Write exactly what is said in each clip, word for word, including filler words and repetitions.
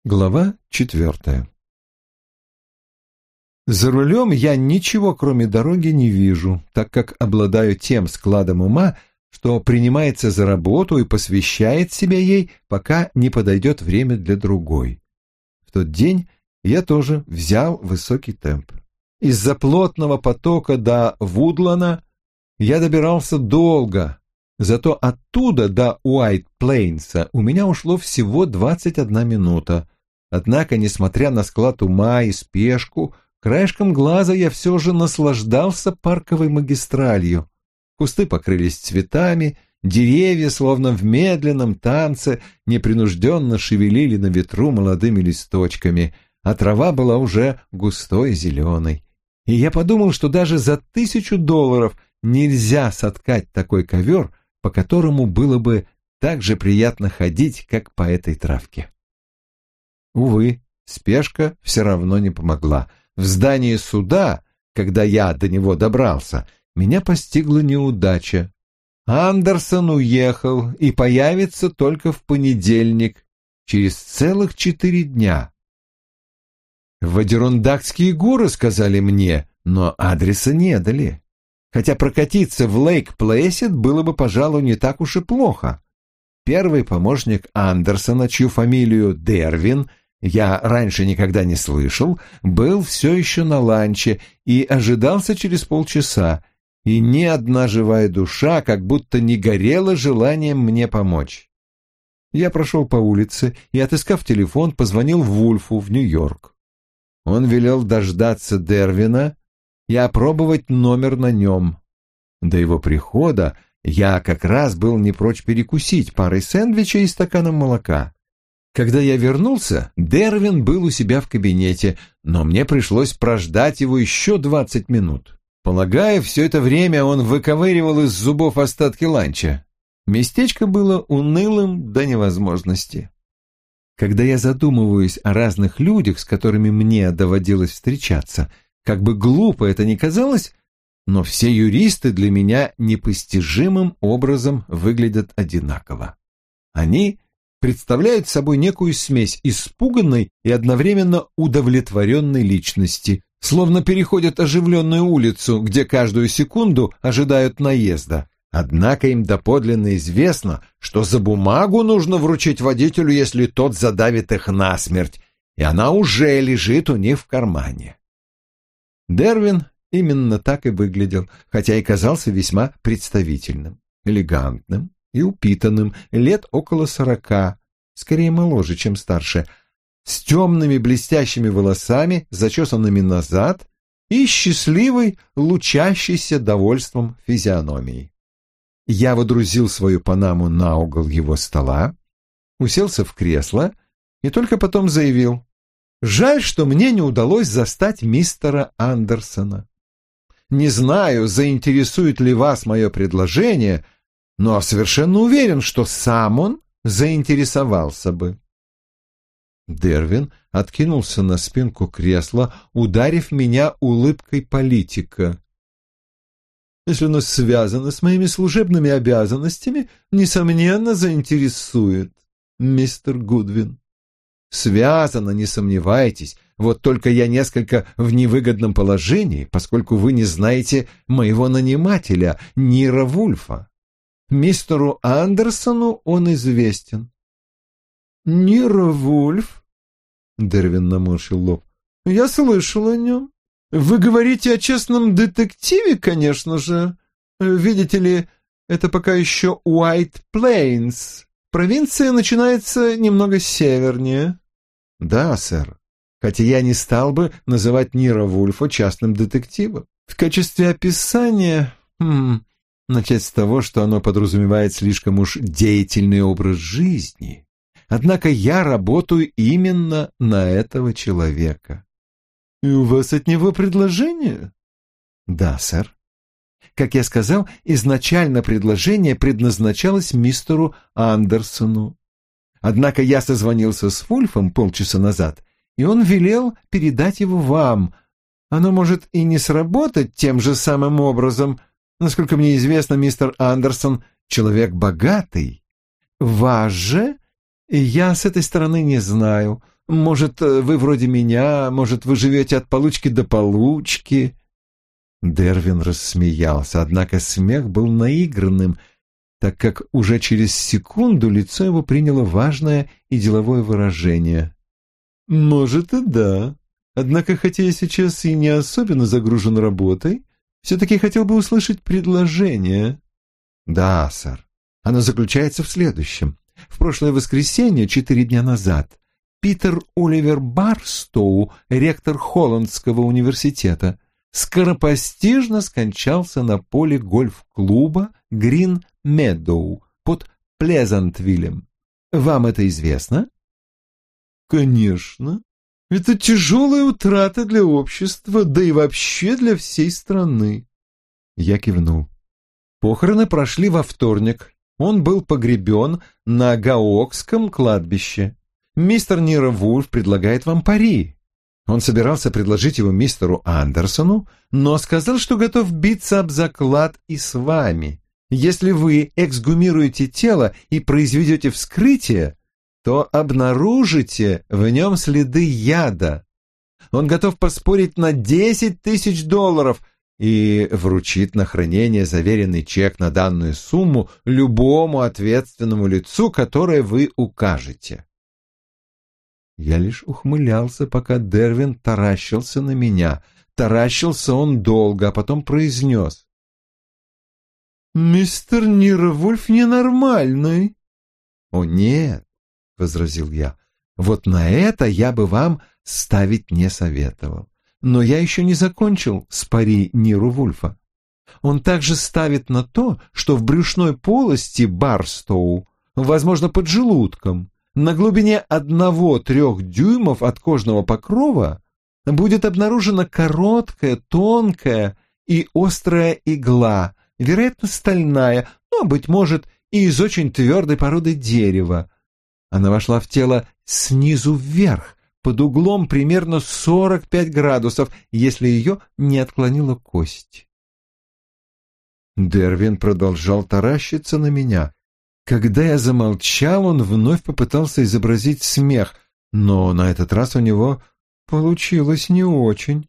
Глава четвертая. За рулем я ничего, кроме дороги, не вижу, так как обладаю тем складом ума, что принимается за работу и посвящает себя ей, пока не подойдет время для другой. В тот день я тоже взял высокий темп. Из-за плотного потока до Вудлана я добирался долго, зато оттуда до Уайт-Плейнса у меня ушло всего двадцать одна минута. Однако, несмотря на склад ума и спешку, краешком глаза я все же наслаждался парковой магистралью. Кусты покрылись цветами, деревья, словно в медленном танце, непринужденно шевелили на ветру молодыми листочками, а трава была уже густой и зеленой. И я подумал, что даже за тысячу долларов нельзя соткать такой ковер, по которому было бы так же приятно ходить, как по этой травке. Увы, спешка все равно не помогла. В здании суда, когда я до него добрался, меня постигла неудача. Андерсон уехал и появится только в понедельник, через целых четыре дня. В Адирондакские горы, сказали мне, но адреса не дали. Хотя прокатиться в Лейк-Плэйсид было бы, пожалуй, не так уж и плохо. Первый помощник Андерсона, чью фамилию Дервин я раньше никогда не слышал, был все еще на ланче и ожидался через полчаса, и ни одна живая душа как будто не горела желанием мне помочь. Я прошел по улице и, отыскав телефон, позвонил Вульфу в Нью-Йорк. Он велел дождаться Дервина и опробовать номер на нем. До его прихода я как раз был не прочь перекусить парой сэндвичей и стаканом молока. Когда я вернулся, Дервин был у себя в кабинете, но мне пришлось прождать его еще двадцать минут. Полагаю, все это время он выковыривал из зубов остатки ланча. Местечко было унылым до невозможности. Когда я задумываюсь о разных людях, с которыми мне доводилось встречаться, как бы глупо это ни казалось, но все юристы для меня непостижимым образом выглядят одинаково. Они представляют собой некую смесь испуганной и одновременно удовлетворенной личности, словно переходят оживленную улицу, где каждую секунду ожидают наезда. Однако им доподлинно известно, что за бумагу нужно вручить водителю, если тот задавит их насмерть, и она уже лежит у них в кармане. Дервин именно так и выглядел, хотя и казался весьма представительным, элегантным и упитанным, лет около сорока, скорее моложе, чем старше, с темными блестящими волосами, зачесанными назад, и счастливой, лучащейся довольством физиономией. Я водрузил свою панаму на угол его стола, уселся в кресло и только потом заявил: «Жаль, что мне не удалось застать мистера Андерсона. Не знаю, заинтересует ли вас мое предложение, но совершенно уверен, что сам он заинтересовался бы». Дервин откинулся на спинку кресла, ударив меня улыбкой политика. «Если оно связано с моими служебными обязанностями, несомненно, заинтересует, мистер Гудвин». «Связано, не сомневайтесь, вот только я несколько в невыгодном положении, поскольку вы не знаете моего нанимателя, Нира Вульфа. Мистеру Андерсону он известен». «Нира Вульф?» — Дервин наморщил лоб. «Я слышал о нем. Вы говорите о частном детективе, конечно же. Видите ли, это пока еще Уайт-Плейнс. Провинция начинается немного севернее». «Да, сэр. Хотя я не стал бы называть Нира Вульфа частным детективом. В качестве описания... Хм, начать с того, что оно подразумевает слишком уж деятельный образ жизни. Однако я работаю именно на этого человека». «И у вас от него предложение?» «Да, сэр. Как я сказал, изначально предложение предназначалось мистеру Андерсону. Однако я созвонился с Вульфом полчаса назад, и он велел передать его вам. Оно может и не сработать тем же самым образом. Насколько мне известно, мистер Андерсон — человек богатый. Вас же я с этой стороны не знаю, Может, вы вроде меня, может, вы живете от получки до получки». Дервин рассмеялся, однако смех был наигранным, так как уже через секунду лицо его приняло важное и деловое выражение. «Может и да. Однако, хотя я сейчас и не особенно загружен работой, все-таки хотел бы услышать предложение». «Да, сэр. Оно заключается в следующем. В прошлое воскресенье, четыре дня назад, Питер Оливер Барстоу, ректор Холландского университета, скоропостижно скончался на поле гольф-клуба Грин Медоу под Плезантвиллем. Вам это известно?» «Конечно. Это тяжелая утрата для общества, да и вообще для всей страны». Я кивнул. Похороны прошли во вторник. Он был погребен на Гаокском кладбище. Мистер Нира Вульф предлагает вам пари. Он собирался предложить его мистеру Андерсону, но сказал, что готов биться об заклад и с вами. Если вы эксгумируете тело и произведете вскрытие, то обнаружите в нем следы яда. Он готов поспорить на десять тысяч долларов и вручит на хранение заверенный чек на данную сумму любому ответственному лицу, которое вы укажете. Я лишь ухмылялся, пока Дервин таращился на меня. Таращился он долго, а потом произнес: «Мистер Нира Вульф ненормальный». «О, нет», — возразил я, — «вот на это я бы вам ставить не советовал. Но я еще не закончил с пари Ниру Вульфа. Он также ставит на то, что в брюшной полости Барстоу, возможно, под желудком, на глубине одного-трех дюймов от кожного покрова будет обнаружена короткая, тонкая и острая игла, вероятно, стальная, но, быть может, и из очень твердой породы дерева. Она вошла в тело снизу вверх, под углом примерно сорок пять градусов, если ее не отклонила кость». Дервин продолжал таращиться на меня. Когда я замолчал, он вновь попытался изобразить смех, но на этот раз у него получилось не очень.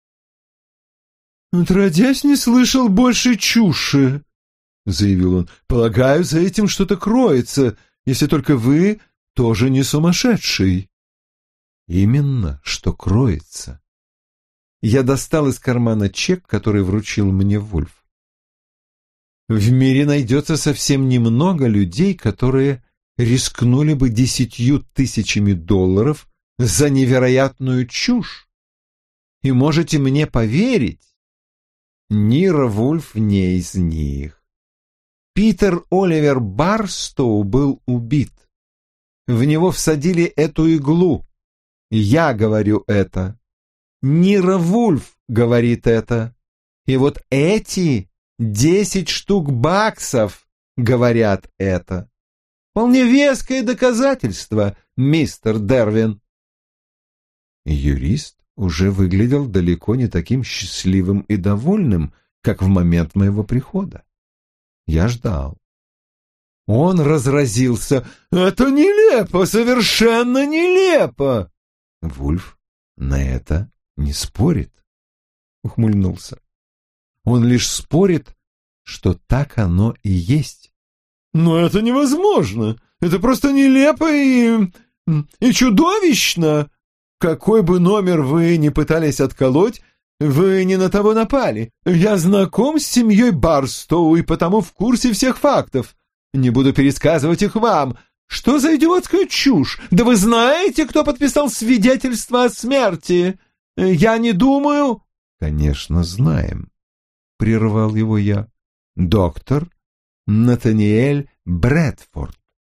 «Отродясь, не слышал больше чуши», — заявил он. «Полагаю, за этим что-то кроется, если только вы тоже не сумасшедший». «Именно, что кроется». Я достал из кармана чек, который вручил мне Вульф. В мире найдется совсем немного людей, которые рискнули бы десятью тысячами долларов за невероятную чушь. И можете мне поверить, Нира Вульф не из них. Питер Оливер Барстоу был убит. В него всадили эту иглу. Я говорю это. Нира Вульф говорит это. И вот эти десять штук баксов говорят это. Вполне веское доказательство, мистер Дервин. Юрист уже выглядел далеко не таким счастливым и довольным, как в момент моего прихода. Я ждал. Он разразился: «Это нелепо, совершенно нелепо!» Вульф на это не спорит, ухмыльнулся. Он лишь спорит, что так оно и есть. «Но это невозможно! Это просто нелепо и... и чудовищно! Какой бы номер вы ни пытались отколоть, вы не на того напали. Я знаком с семьей Барстоу и потому в курсе всех фактов. Не буду пересказывать их вам. Что за идиотская чушь? Да вы знаете, кто подписал свидетельство о смерти? Я не думаю...» «Конечно, знаем», — прервал его я. «Доктор Натаниэль Брэдфорд.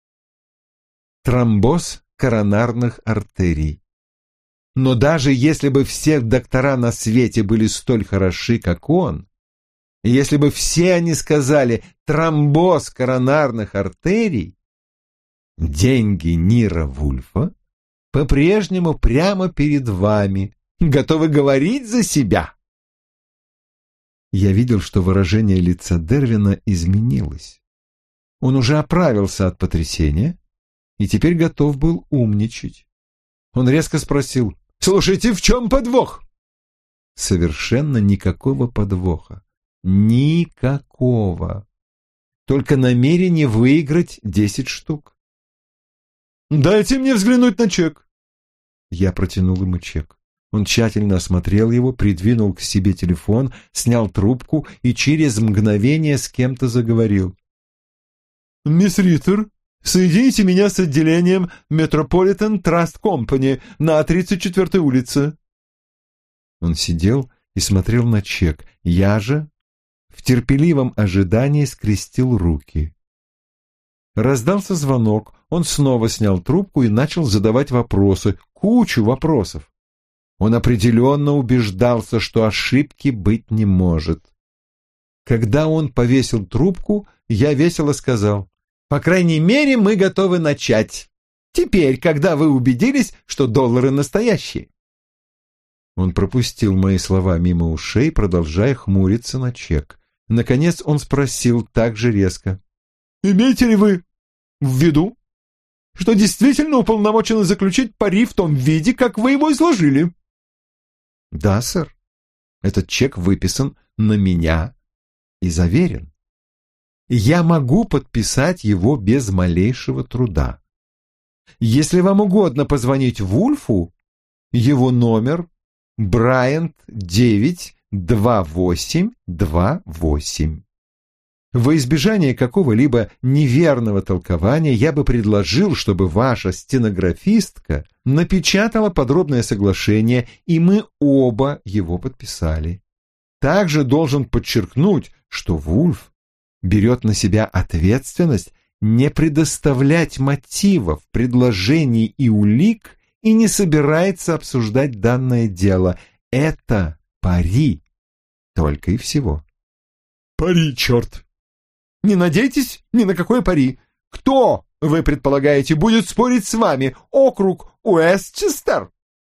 Тромбоз коронарных артерий. Но даже если бы все доктора на свете были столь хороши, как он, если бы все они сказали «тромбоз коронарных артерий», деньги Нира Вульфа по-прежнему прямо перед вами, готовы говорить за себя». Я видел, что выражение лица Дервина изменилось. Он уже оправился от потрясения и теперь готов был умничать. Он резко спросил: «Слушайте, в чем подвох?» Совершенно никакого подвоха. Никакого. Только намерение выиграть десять штук. «Дайте мне взглянуть на чек». Я протянул ему чек. Он тщательно осмотрел его, придвинул к себе телефон, снял трубку и через мгновение с кем-то заговорил. «Мисс Риттер, соедините меня с отделением Metropolitan Trust Company на тридцать четвёртой улице». Он сидел и смотрел на чек. Я же в терпеливом ожидании скрестил руки. Раздался звонок. Он снова снял трубку и начал задавать вопросы, кучу вопросов. Он определенно убеждался, что ошибки быть не может. Когда он повесил трубку, я весело сказал: «По крайней мере, мы готовы начать. Теперь, когда вы убедились, что доллары настоящие». Он пропустил мои слова мимо ушей, продолжая хмуриться на чек. Наконец он спросил так же резко: «Имеете ли вы в виду, что действительно уполномочены заключить пари в том виде, как вы его изложили?» «Да, сэр. Этот чек выписан на меня и заверен. Я могу подписать его без малейшего труда. Если вам угодно позвонить Вульфу, его номер Брайант девять два восемь два восемь. Во избежание какого-либо неверного толкования я бы предложил, чтобы ваша стенографистка напечатала подробное соглашение, и мы оба его подписали. Также должен подчеркнуть, что Вульф берет на себя ответственность не предоставлять мотивов, предложений и улик и не собирается обсуждать данное дело. Это пари. Только и всего». «Пари, черт! Не надейтесь ни на какое пари. Кто, вы предполагаете, будет спорить с вами? Округ Уэстчестер?»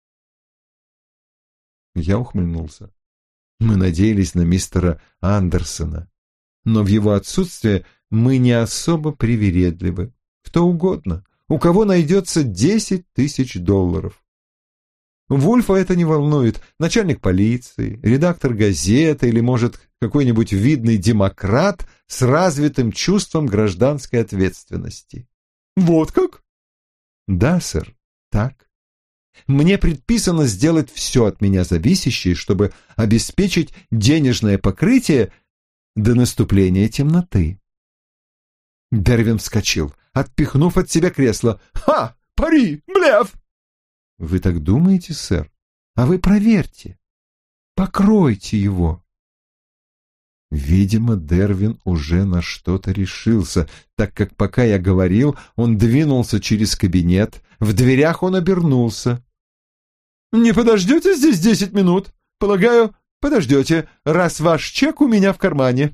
Я ухмыльнулся. Мы надеялись на мистера Андерсона, но в его отсутствие мы не особо привередливы. Кто угодно, у кого найдется десять тысяч долларов. Вульфа это не волнует. Начальник полиции, редактор газеты или, может, какой-нибудь видный демократ с развитым чувством гражданской ответственности. «Вот как?» «Да, сэр, так. Мне предписано сделать все от меня зависящее, чтобы обеспечить денежное покрытие до наступления темноты». Дервин вскочил, отпихнув от себя кресло. «Ха! Пари! Блеф!» «Вы так думаете, сэр? А вы проверьте. Покройте его». Видимо, Дервин уже на что-то решился, так как, пока я говорил, он двинулся через кабинет. В дверях он обернулся. «Не подождете здесь десять минут? Полагаю, подождете, раз ваш чек у меня в кармане».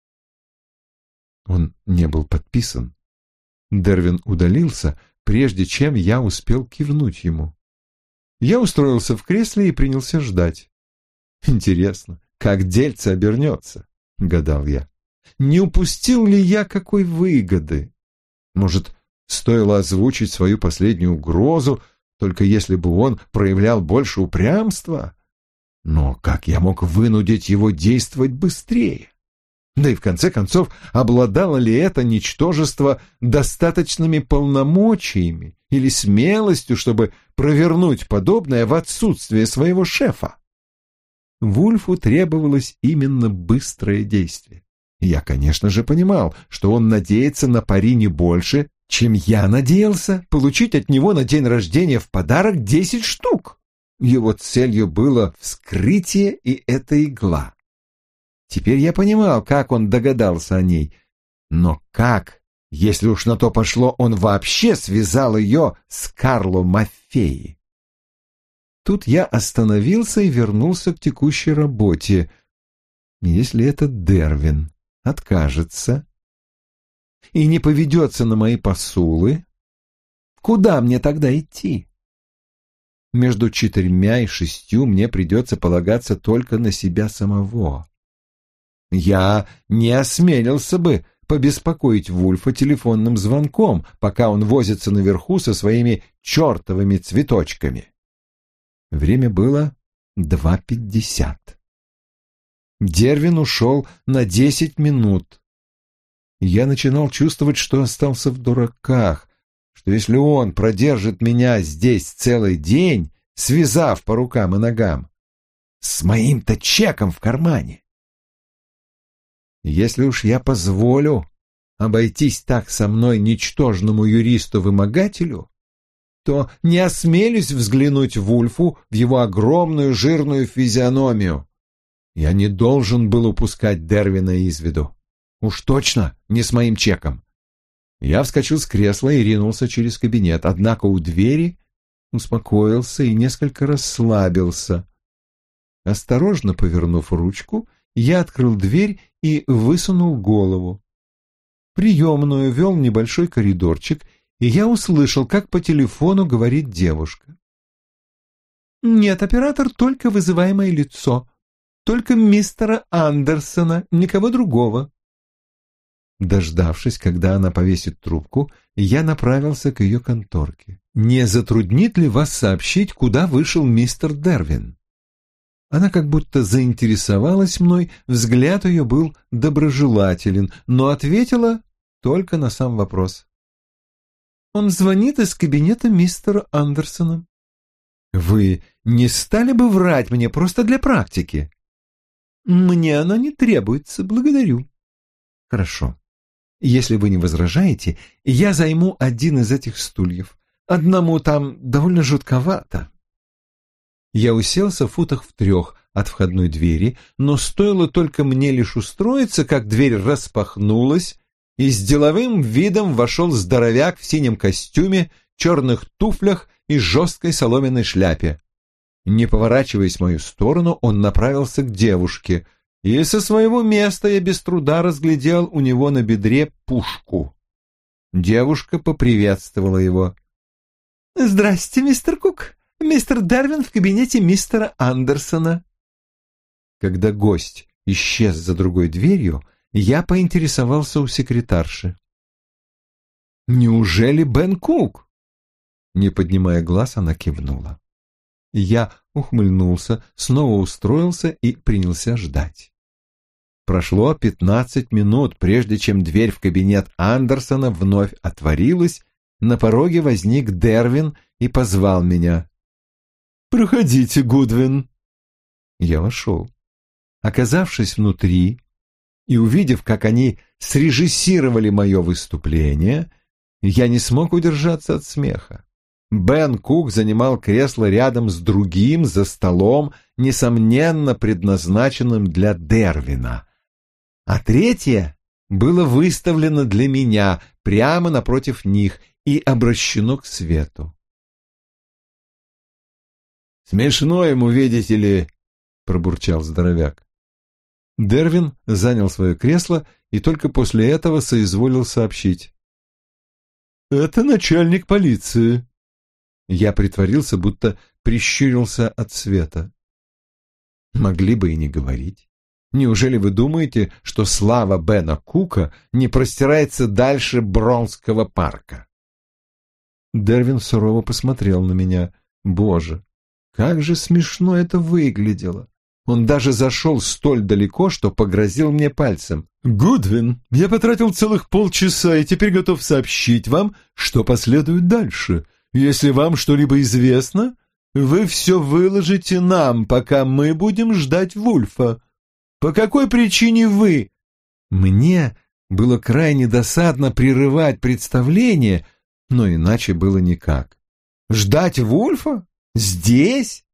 Он не был подписан. Дервин удалился, прежде чем я успел кивнуть ему. Я устроился в кресле и принялся ждать. «Интересно, как дельце обернется?» — гадал я. «Не упустил ли я какой выгоды? Может, стоило озвучить свою последнюю угрозу, только если бы он проявлял больше упрямства? Но как я мог вынудить его действовать быстрее? Да и в конце концов, обладало ли это ничтожество достаточными полномочиями или смелостью, чтобы провернуть подобное в отсутствие своего шефа? Вульфу требовалось именно быстрое действие. Я, конечно же, понимал, что он надеется на пари не больше, чем я надеялся получить от него на день рождения в подарок десять штук. Его целью было вскрытие и эта игла. Теперь я понимал, как он догадался о ней. Но как, если уж на то пошло, он вообще связал ее с Карло Маффеи? Тут я остановился и вернулся к текущей работе. Если этот Дервин откажется и не поведется на мои посулы, куда мне тогда идти? Между четырьмя и шестью мне придется полагаться только на себя самого. Я не осмелился бы побеспокоить Вульфа телефонным звонком, пока он возится наверху со своими чертовыми цветочками. Время было два пятьдесят. Дервин ушел на десять минут. Я начинал чувствовать, что остался в дураках, что если он продержит меня здесь целый день, связав по рукам и ногам, с моим-то чеком в кармане. Если уж я позволю обойтись так со мной ничтожному юристу-вымогателю, то не осмелюсь взглянуть Вульфу в его огромную жирную физиономию. Я не должен был упускать Дервина из виду. Уж точно не с моим чеком. Я вскочил с кресла и ринулся через кабинет, однако у двери успокоился и несколько расслабился. Осторожно повернув ручку, я открыл дверь и высунул голову. В приемную вел небольшой коридорчик, и я услышал, как по телефону говорит девушка. «Нет, оператор, только вызываемое лицо. Только мистера Андерсона, никого другого». Дождавшись, когда она повесит трубку, я направился к ее конторке. «Не затруднит ли вас сообщить, куда вышел мистер Дервин?» Она как будто заинтересовалась мной, взгляд ее был доброжелателен, но ответила только на сам вопрос. «Он звонит из кабинета мистера Андерсона». «Вы не стали бы врать мне просто для практики?» «Мне она не требуется, благодарю». «Хорошо. Если вы не возражаете, я займу один из этих стульев. Одному там довольно жутковато». Я уселся в футах в трех от входной двери, но стоило только мне лишь устроиться, как дверь распахнулась, и с деловым видом вошел здоровяк в синем костюме, черных туфлях и жесткой соломенной шляпе. Не поворачиваясь в мою сторону, он направился к девушке, и со своего места я без труда разглядел у него на бедре пушку. Девушка поприветствовала его. «Здрасте, мистер Кук. Мистер Дервин в кабинете мистера Андерсона». Когда гость исчез за другой дверью, я поинтересовался у секретарши. «Неужели Бен Кук?» Не поднимая глаз, она кивнула. Я ухмыльнулся, снова устроился и принялся ждать. Прошло пятнадцать минут, прежде чем дверь в кабинет Андерсона вновь отворилась, на пороге возник Дервин и позвал меня. «Проходите, Гудвин». Я вошел. Оказавшись внутри и увидев, как они срежиссировали мое выступление, я не смог удержаться от смеха. Бен Кук занимал кресло рядом с другим за столом, несомненно предназначенным для Дервина, а третье было выставлено для меня прямо напротив них и обращено к свету. «Смешно ему, видите ли», — пробурчал здоровяк. Дервин занял свое кресло и только после этого соизволил сообщить. «Это начальник полиции». Я притворился, будто прищурился от света. Могли бы и не говорить. Неужели вы думаете, что слава Бена Кука не простирается дальше Бронкского парка? Дервин сурово посмотрел на меня. Боже, как же смешно это выглядело! Он даже зашел столь далеко, что погрозил мне пальцем. «Гудвин, я потратил целых полчаса и теперь готов сообщить вам, что последует дальше. Если вам что-либо известно, вы все выложите нам, пока мы будем ждать Вульфа. По какой причине вы?» Мне было крайне досадно прерывать представление, но иначе было никак. «Ждать Вульфа? Здесь?»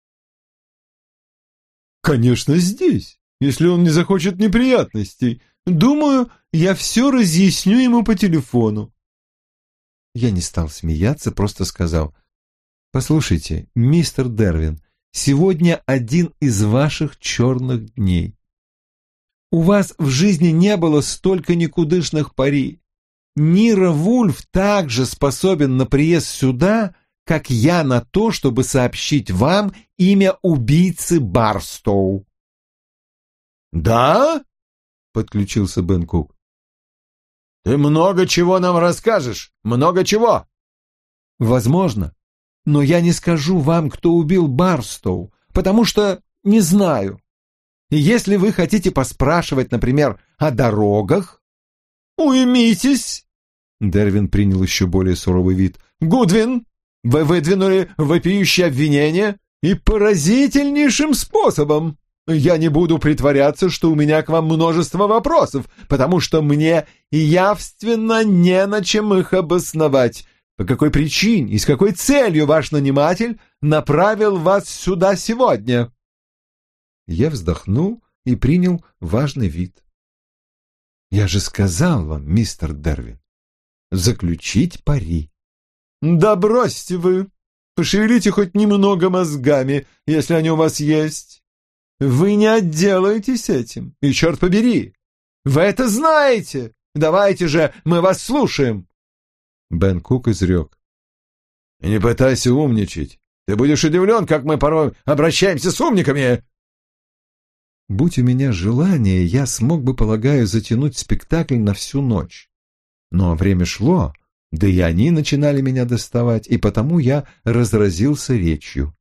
«Конечно, здесь, если он не захочет неприятностей. Думаю, я все разъясню ему по телефону». Я не стал смеяться, просто сказал: «Послушайте, мистер Дервин, сегодня один из ваших черных дней. У вас в жизни не было столько никудышных пари. Нира Вульф также способен на приезд сюда, как я на то, чтобы сообщить вам имя убийцы Барстоу». «Да?» — подключился Бен Кук. Ты много чего нам расскажешь, много чего. Возможно, но я не скажу вам, кто убил Барстоу, потому что не знаю. И если вы хотите поспрашивать, например, о дорогах... Уймитесь! Дервин принял еще более суровый вид. Гудвин, вы выдвинули вопиющее обвинение и поразительнейшим способом. Я не буду притворяться, что у меня к вам множество вопросов, потому что мне явственно не на чем их обосновать. По какой причине и с какой целью ваш наниматель направил вас сюда сегодня?» Я вздохнул и принял важный вид. «Я же сказал вам, мистер Дервин, заключить пари». «Да бросьте вы! Пошевелите хоть немного мозгами, если они у вас есть. Вы не отделаетесь этим, и черт побери! Вы это знаете! Давайте же, мы вас слушаем!» Бен Кук изрек. «Не пытайся умничать. Ты будешь удивлен, как мы порой обращаемся с умниками!» Будь у меня желание, я смог бы, полагаю, затянуть спектакль на всю ночь. Но время шло, да и они начинали меня доставать, и потому я разразился речью.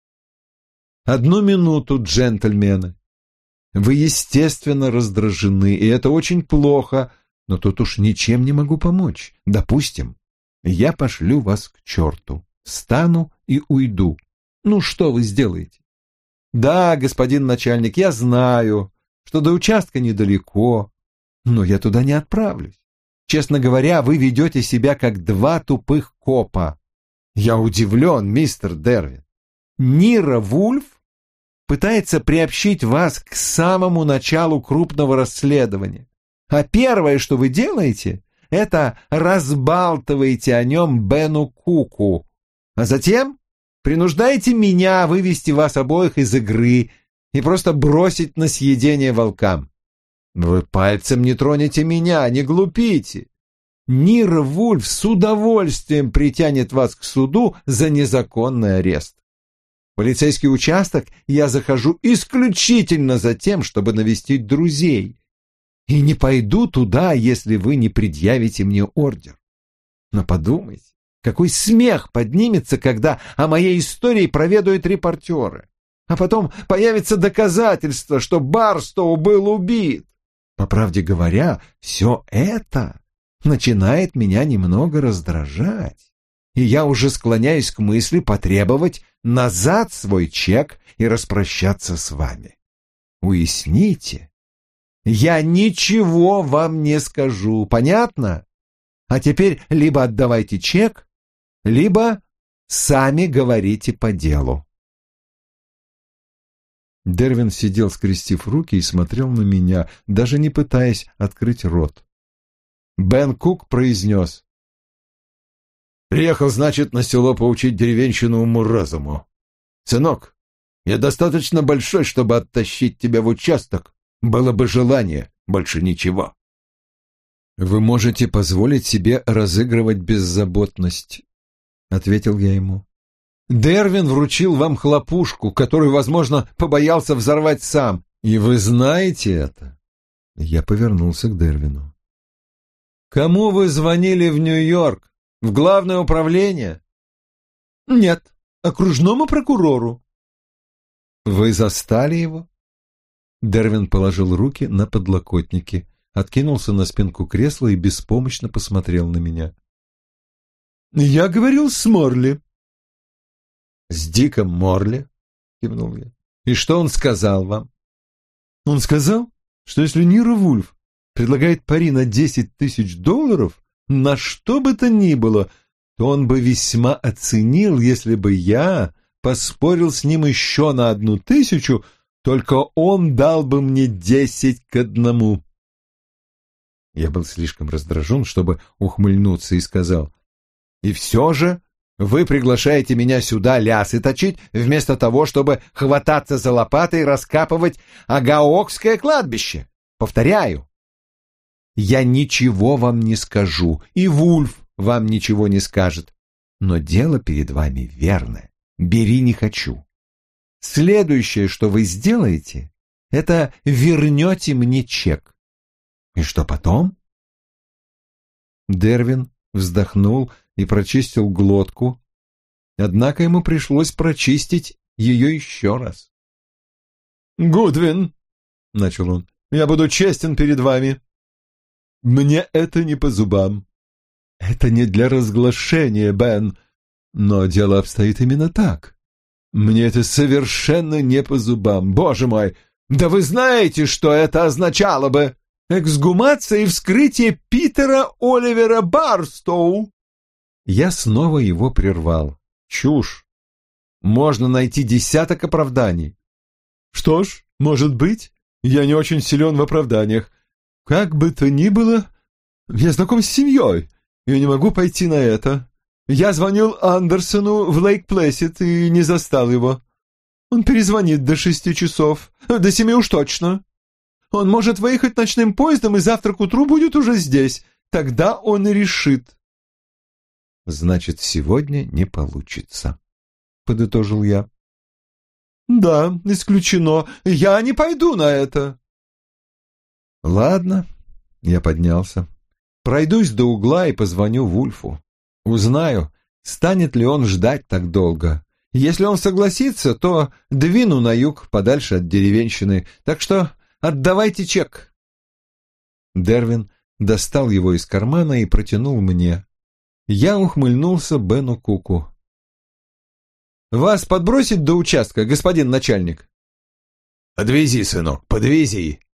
«Одну минуту, джентльмены. Вы, естественно, раздражены, и это очень плохо, но тут уж ничем не могу помочь. Допустим, я пошлю вас к черту, встану и уйду. Ну, что вы сделаете? Да, господин начальник, я знаю, что до участка недалеко, но я туда не отправлюсь. Честно говоря, вы ведете себя как два тупых копа. Я удивлен, мистер Дервин. Нира Вульф пытается приобщить вас к самому началу крупного расследования. А первое, что вы делаете, это разбалтываете о нем Бену Куку, а затем принуждаете меня вывести вас обоих из игры и просто бросить на съедение волкам. Вы пальцем не тронете меня, не глупите. Нира Вульф с удовольствием притянет вас к суду за незаконный арест. В полицейский участок я захожу исключительно за тем, чтобы навестить друзей. И не пойду туда, если вы не предъявите мне ордер. Но подумайте, какой смех поднимется, когда о моей истории проведают репортеры. А потом появится доказательство, что Барстоу был убит. По правде говоря, все это начинает меня немного раздражать. И я уже склоняюсь к мысли потребовать назад свой чек и распрощаться с вами. Уясните. Я ничего вам не скажу, понятно? А теперь либо отдавайте чек, либо сами говорите по делу. Дервин сидел, скрестив руки, и смотрел на меня, даже не пытаясь открыть рот. Бен Кук произнес. «Приехал, значит, на село поучить деревенщину уму-разуму. Сынок, я достаточно большой, чтобы оттащить тебя в участок. Было бы желание, больше ничего». «Вы можете позволить себе разыгрывать беззаботность», — ответил я ему. «Дервин вручил вам хлопушку, которую, возможно, побоялся взорвать сам, и вы знаете это». Я повернулся к Дервину. «Кому вы звонили в Нью-Йорк? В главное управление?» «Нет, окружному прокурору». «Вы застали его?» Дервин положил руки на подлокотники, откинулся на спинку кресла и беспомощно посмотрел на меня. «Я говорил с Морли». «С Диком Морли?» — кивнул я. «И что он сказал вам?» «Он сказал, что если Нира Вульф предлагает пари на десять тысяч долларов, на что бы то ни было, то он бы весьма оценил, если бы я поспорил с ним еще на одну тысячу, только он дал бы мне десять к одному». Я был слишком раздражен, чтобы ухмыльнуться, и сказал: «И все же вы приглашаете меня сюда лясы точить, вместо того, чтобы хвататься за лопатой и раскапывать Агаокское кладбище. Повторяю, я ничего вам не скажу, и Вульф вам ничего не скажет, но дело перед вами верное, бери не хочу. Следующее, что вы сделаете, это вернете мне чек. И что потом? Дервин вздохнул и прочистил глотку, однако ему пришлось прочистить ее еще раз. «Гудвин», — начал он, — «я буду честен перед вами. Мне это не по зубам. Это не для разглашения, Бен, но дело обстоит именно так. Мне это совершенно не по зубам. Боже мой, да вы знаете, что это означало бы? Эксгумация и вскрытие Питера Оливера Барстоу». Я снова его прервал. Чушь. Можно найти десяток оправданий. Что ж, может быть, я не очень силен в оправданиях. Как бы то ни было, я знаком с семьей, и не могу пойти на это. Я звонил Андерсону в Лейк-Плэсид и не застал его. Он перезвонит до шести часов, до семи уж точно. Он может выехать ночным поездом и завтра к утру будет уже здесь. Тогда он и решит. Значит, сегодня не получится, подытожил я. Да, исключено. Я не пойду на это. Ладно, я поднялся. Пройдусь до угла и позвоню Вульфу. Узнаю, станет ли он ждать так долго. Если он согласится, то двину на юг, подальше от деревенщины. Так что отдавайте чек. Дервин достал его из кармана и протянул мне. Я ухмыльнулся Бену Куку. «Вас подбросить до участка, господин начальник?» «Подвези, сынок, подвези.